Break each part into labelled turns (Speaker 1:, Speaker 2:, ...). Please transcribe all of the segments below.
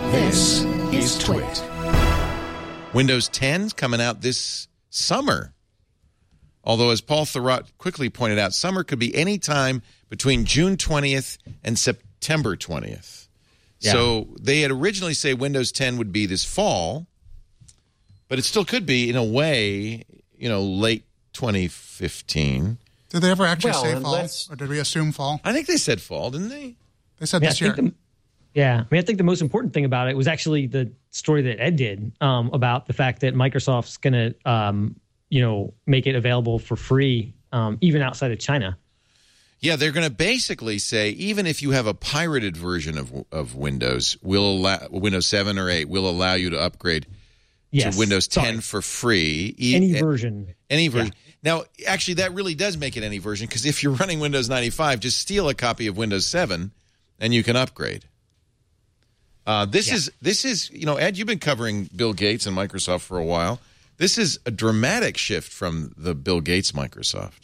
Speaker 1: This is Twit.
Speaker 2: Windows 10's coming out this summer. Although, as Paul Thurrott quickly pointed out, summer could be any time between June 20th and September 20th. Yeah. So they had originally said Windows 10 would be this fall, but it still could be, in a way, late 2015.
Speaker 3: Did they ever actually say fall, or did we assume fall?
Speaker 2: I think they said fall, didn't they?
Speaker 3: They said this year.
Speaker 4: I think the most important thing about it was actually the story that Ed did about the fact that Microsoft's going to, make it available for free, even outside of China.
Speaker 2: Yeah, they're going to basically say, even if you have a pirated version of Windows, Windows 7 or 8 will allow you to upgrade to Windows 10 for free.
Speaker 4: Any version.
Speaker 2: Any version. Yeah. Now, actually, that really does make it any version, because if you're running Windows 95, just steal a copy of Windows 7, and you can upgrade. This is, Ed, you've been covering Bill Gates and Microsoft for a while. This is a dramatic shift from the Bill Gates Microsoft.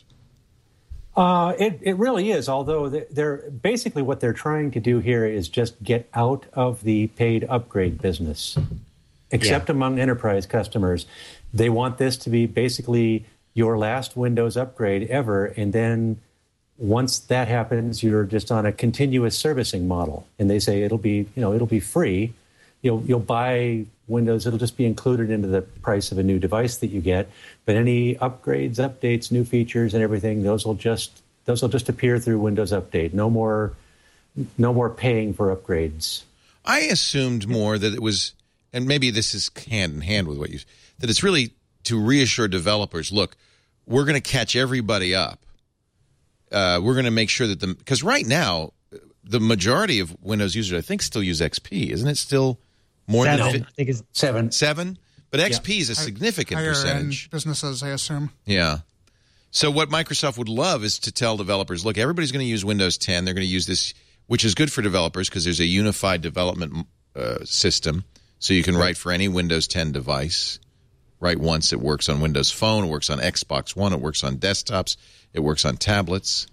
Speaker 5: It really is, although they're basically what they're trying to do here is just get out of the paid upgrade business, except among enterprise customers. They want this to be basically your last Windows upgrade ever, and then once that happens, you're just on a continuous servicing model. And they say it'll be free. You'll buy Windows, it'll just be included into the price of a new device that you get. But any upgrades, updates, new features, and everything, those will just appear through Windows Update. No more paying for upgrades.
Speaker 2: I assumed more that it was, and maybe this is hand in hand with what you, that it's really to reassure developers. Look, we're going to catch everybody up. We're going to make sure that because right now the majority of Windows users, I think, still use XP. Isn't it still more than?
Speaker 4: I think it's 7.
Speaker 2: 7, but XP is a significant percentage.
Speaker 3: Businesses, I assume.
Speaker 2: Yeah. So what Microsoft would love is to tell developers, look, everybody's going to use Windows 10. They're going to use this, which is good for developers because there's a unified development system, so you can write for any Windows 10 device. Write once. It works on Windows Phone. It works on Xbox One. It works on desktops. It works on tablets.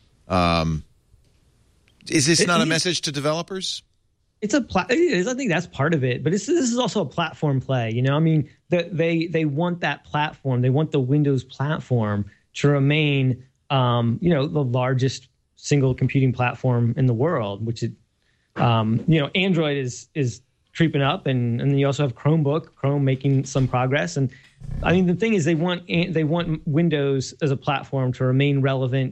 Speaker 2: Is this not a message to developers?
Speaker 4: It is. I think that's part of it, but this is also a platform play. They want that platform. They want the Windows platform to remain, the largest single computing platform in the world. Which Android is creeping up, and then you also have Chrome making some progress. And I mean, the thing is, they want Windows as a platform to remain relevant.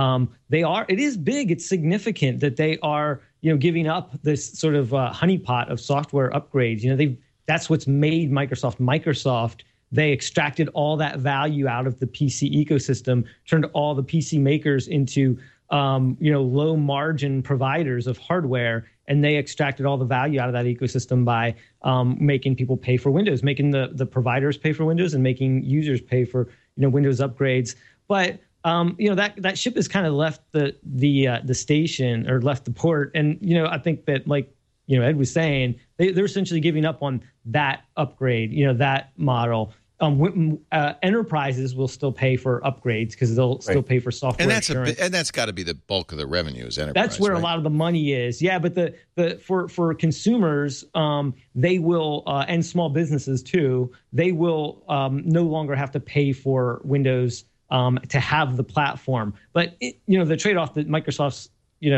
Speaker 4: It is big. It's significant that they are, giving up this sort of honeypot of software upgrades. That's what's made Microsoft. They extracted all that value out of the PC ecosystem, turned all the PC makers into, low margin providers of hardware. And they extracted all the value out of that ecosystem by making people pay for Windows, making the providers pay for Windows, and making users pay for Windows upgrades. But that ship has kind of left the station, or left the port. And I think that, like Ed was saying, they're essentially giving up on that upgrade, that model. Enterprises will still pay for upgrades because they'll still pay for software insurance.
Speaker 2: And that's got to be the bulk of the revenue is enterprise.
Speaker 4: That's where a lot of the money is. Yeah, but for consumers, they will, and small businesses too, they will no longer have to pay for Windows to have the platform. But the trade-off that Microsoft's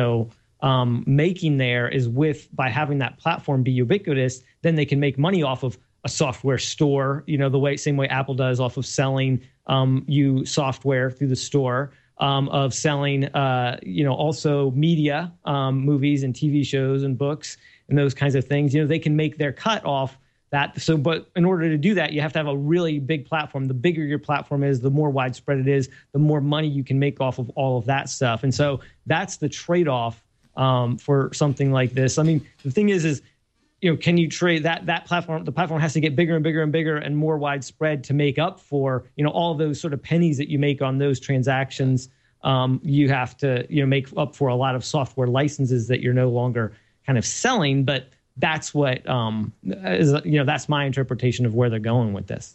Speaker 4: making there is by having that platform be ubiquitous, then they can make money off of a software store, same way Apple does off of selling you software through the store, of selling, also media, movies and TV shows and books and those kinds of things. They can make their cut off that. So, but in order to do that, you have to have a really big platform. The bigger your platform is, the more widespread it is, the more money you can make off of all of that stuff. And so that's the trade-off for something like this. I mean, the thing is can you trade that platform? The platform has to get bigger and bigger and bigger and more widespread to make up for, all those sort of pennies that you make on those transactions. You have to, make up for a lot of software licenses that you're no longer kind of selling. But that's what that's my interpretation of where they're going with this.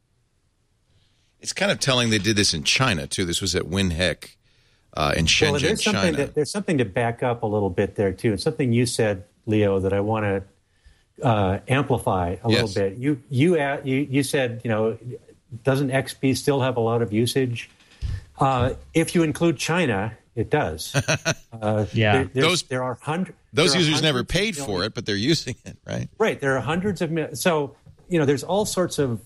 Speaker 2: It's kind of telling they did this in China too. This was at WinHEC in Shenzhen, China.
Speaker 5: There's something to back up a little bit there too. And something you said, Leo, that I want to amplify a little bit. You said, doesn't XP still have a lot of usage? If you include China, it does.
Speaker 2: There are hundreds. Those users never paid for it, but they're using it, right?
Speaker 5: Right. There are hundreds of millions. So there's all sorts of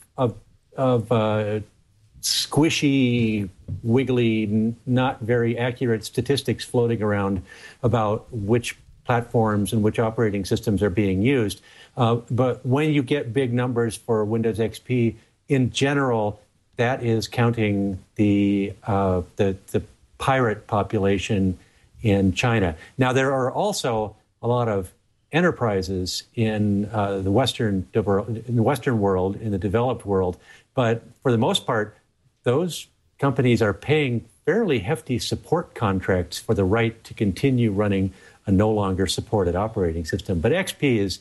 Speaker 5: squishy, wiggly, not very accurate statistics floating around about which platforms and which operating systems are being used. But when you get big numbers for Windows XP, in general, that is counting the pirate population in China. Now, there are also a lot of enterprises in the Western world, in the developed world, but for the most part, those companies are paying fairly hefty support contracts for the right to continue running a no longer supported operating system. But XP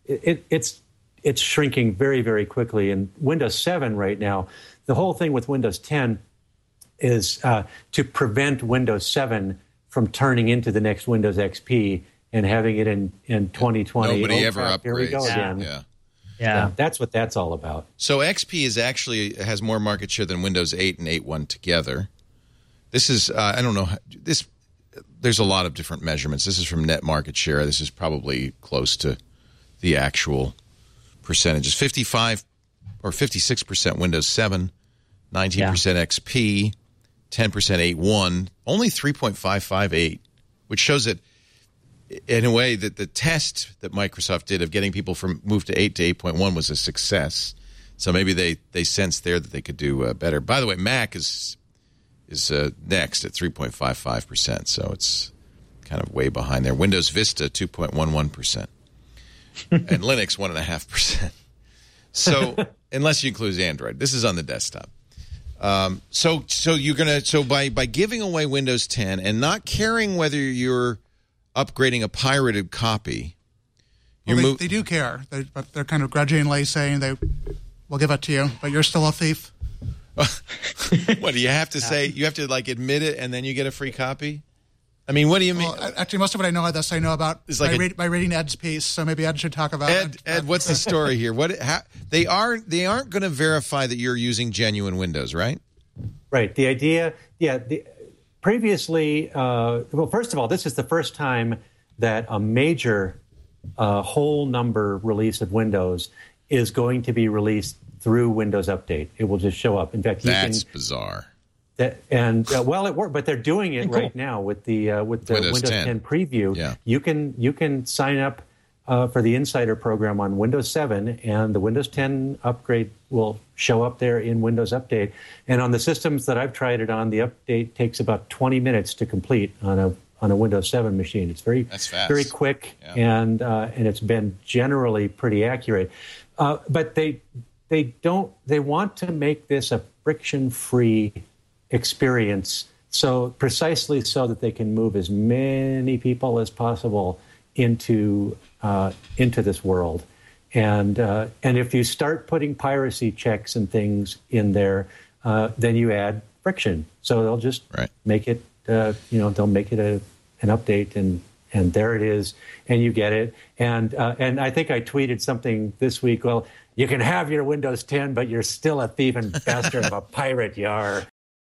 Speaker 5: it's shrinking very, very quickly. And Windows 7 right now, the whole thing with Windows 10 is to prevent Windows 7 from turning into the next Windows XP and having it in 2020.
Speaker 2: Nobody ever upgrades.
Speaker 5: Here we go again. Yeah, that's what that's all about.
Speaker 2: So XP has more market share than Windows 8 and 8.1 together. This is, I don't know, there's a lot of different measurements. This is from net market share. This is probably close to the actual percentages. 55 or 56% Windows 7, 19% XP, 10% 8.1, only 3.558, which shows that in a way that the test that Microsoft did of getting people from move to 8 to 8.1 was a success. So maybe they sensed there that they could do better. By the way, Mac is next at 3.55%, so it's kind of way behind there. Windows Vista 2.11%, and Linux 1.5%. So unless you include Android, this is on the desktop. So you're gonna by giving away Windows 10 and not caring whether you're upgrading a pirated copy,
Speaker 3: they do care, but they're kind of grudgingly saying they will give it to you, but you're still a thief.
Speaker 2: What do you have to say? You have to admit it, and then you get a free copy. I mean, what do you mean?
Speaker 3: Well, actually, most of what I know of this, I know about by reading Ed's piece. So maybe Ed should talk about it.
Speaker 2: Ed, what's the story here? They aren't going to verify that you're using genuine Windows, right?
Speaker 5: Right. The idea, previously, well, first of all, this is the first time that a major whole number release of Windows is going to be released through Windows Update. It will just show up. In fact,
Speaker 2: that's bizarre.
Speaker 5: Well, it worked, but they're doing it right now with the Windows 10 preview.
Speaker 2: Yeah.
Speaker 5: You can sign up for the Insider program on Windows 7, and the Windows 10 upgrade will show up there in Windows Update. And on the systems that I've tried it on, the update takes about 20 minutes to complete on a Windows 7 machine. It's very quick, and it's been generally pretty accurate. But they want to make this a friction-free experience, precisely so that they can move as many people as possible into this world. And if you start putting piracy checks and things in there, then you add friction. So they'll just make it, they'll make it an update, and there it is, and you get it. And I think I tweeted something this week. Well, you can have your Windows 10, but you're still a thieving bastard of a pirate, yar.